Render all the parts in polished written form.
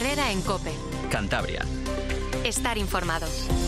Herrera en COPE. Cantabria. Estar informado.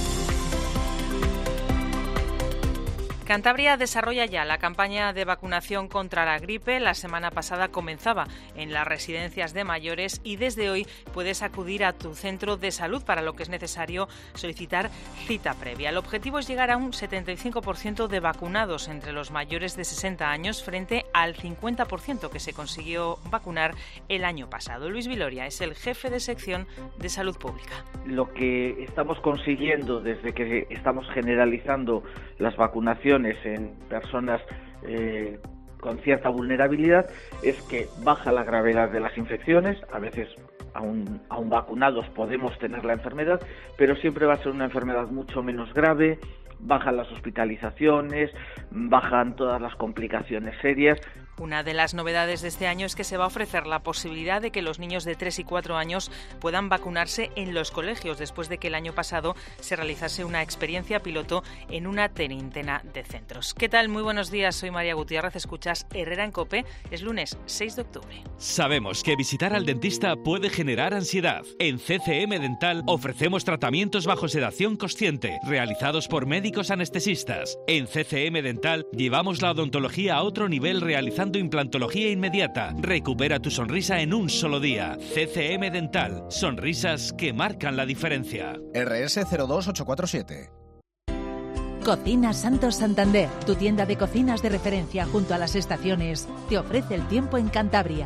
Cantabria desarrolla ya la campaña de vacunación contra la gripe. La semana pasada comenzaba en las residencias de mayores y desde hoy puedes acudir a tu centro de salud, para lo que es necesario solicitar cita previa. El objetivo es llegar a un 75% de vacunados entre los mayores de 60 años frente al 50% que se consiguió vacunar el año pasado. Luis Viloria es el jefe de sección de Salud Pública. Lo que estamos consiguiendo desde que estamos generalizando las vacunaciones en personas con cierta vulnerabilidad es que baja la gravedad de las infecciones. A veces aún vacunados podemos tener la enfermedad, pero siempre va a ser una enfermedad mucho menos grave, bajan las hospitalizaciones, bajan todas las complicaciones serias. Una de las novedades de este año es que se va a ofrecer la posibilidad de que los niños de 3 y 4 años puedan vacunarse en los colegios, después de que el año pasado se realizase una experiencia piloto en una treintena de centros. ¿Qué tal? Muy buenos días, soy María Gutiérrez, escuchas Herrera en COPE, es lunes 6 de octubre. Sabemos que visitar al dentista puede generar ansiedad. En CCM Dental ofrecemos tratamientos bajo sedación consciente, realizados por médicos anestesistas. En CCM Dental llevamos la odontología a otro nivel, realizando implantología inmediata. Recupera tu sonrisa en un solo día. CCM Dental. Sonrisas que marcan la diferencia. RS 02847. Cocinas Santos Santander, tu tienda de cocinas de referencia junto a las estaciones, te ofrece el tiempo en Cantabria.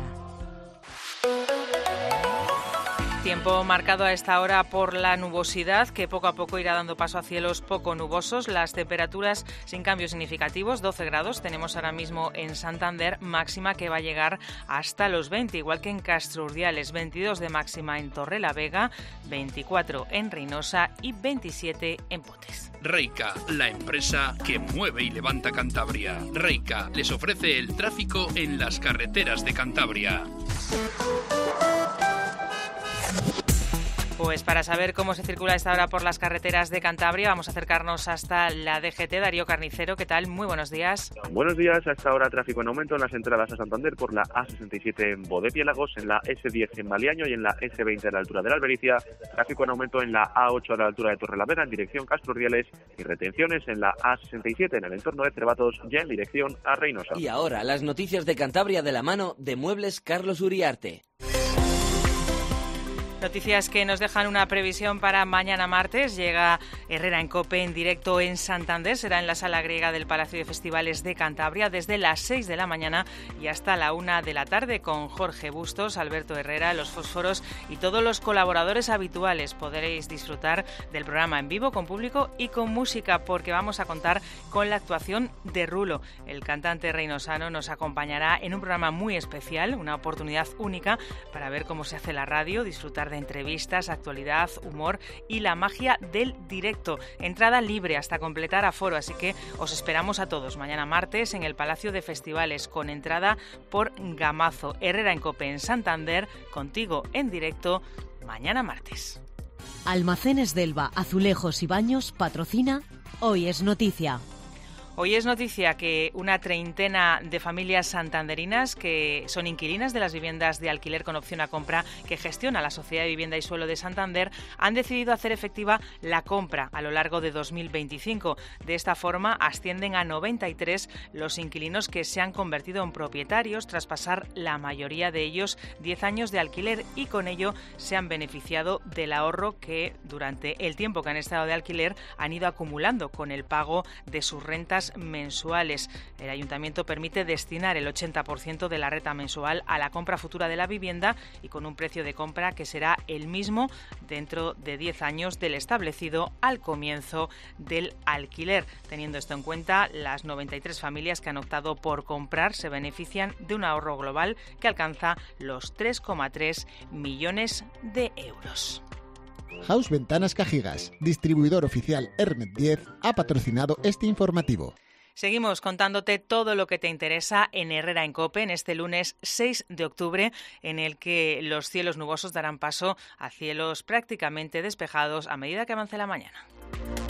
Tiempo marcado a esta hora por la nubosidad, que poco a poco irá dando paso a cielos poco nubosos. Las temperaturas sin cambios significativos, 12 grados tenemos ahora mismo en Santander, máxima que va a llegar hasta los 20, igual que en Castro Urdiales, 22 de máxima en Torrelavega, 24 en Reynosa y 27 en Potes. Reica, la empresa que mueve y levanta Cantabria. Reica les ofrece el tráfico en las carreteras de Cantabria. Pues para saber cómo se circula a esta hora por las carreteras de Cantabria, vamos a acercarnos hasta la DGT. Darío Carnicero, ¿qué tal? Muy buenos días. Buenos días. A esta hora tráfico en aumento en las entradas a Santander por la A67 en Bodepiélagos, en la S10 en Maliaño y en la S20 a la altura de la Albericia. Tráfico en aumento en la A8 a la altura de Torrelavega en dirección Castro Urdiales y retenciones en la A67 en el entorno de Cervatos ya en dirección a Reynosa. Y ahora las noticias de Cantabria de la mano de Muebles Carlos Uriarte. Noticias que nos dejan una previsión para mañana martes. Llega Herrera en COPE en directo en Santander. Será en la Sala Griega del Palacio de Festivales de Cantabria desde las 6 de la mañana y hasta la 1 de la tarde con Jorge Bustos, Alberto Herrera, Los Fósforos y todos los colaboradores habituales. Podréis disfrutar del programa en vivo con público y con música, porque vamos a contar con la actuación de Rulo. El cantante reinosano nos acompañará en un programa muy especial, una oportunidad única para ver cómo se hace la radio, disfrutar de entrevistas, actualidad, humor y la magia del directo. Entrada libre hasta completar aforo, así que os esperamos a todos mañana martes en el Palacio de Festivales con entrada por Gamazo. Herrera en COPE en Santander, contigo en directo mañana martes. Almacenes Delva, Azulejos y Baños patrocina Hoy es Noticia. Hoy es noticia que una treintena de familias santanderinas que son inquilinas de las viviendas de alquiler con opción a compra que gestiona la Sociedad de Vivienda y Suelo de Santander han decidido hacer efectiva la compra a lo largo de 2025. De esta forma ascienden a 93 los inquilinos que se han convertido en propietarios tras pasar la mayoría de ellos 10 años de alquiler y con ello se han beneficiado del ahorro que durante el tiempo que han estado de alquiler han ido acumulando con el pago de sus rentas mensuales. El ayuntamiento permite destinar el 80% de la renta mensual a la compra futura de la vivienda y con un precio de compra que será el mismo dentro de 10 años del establecido al comienzo del alquiler. Teniendo esto en cuenta, las 93 familias que han optado por comprar se benefician de un ahorro global que alcanza los 3,3 millones de euros. House Ventanas Cajigas, distribuidor oficial Hermet 10, ha patrocinado este informativo. Seguimos contándote todo lo que te interesa en Herrera en COPE en este lunes 6 de octubre, en el que los cielos nubosos darán paso a cielos prácticamente despejados a medida que avance la mañana.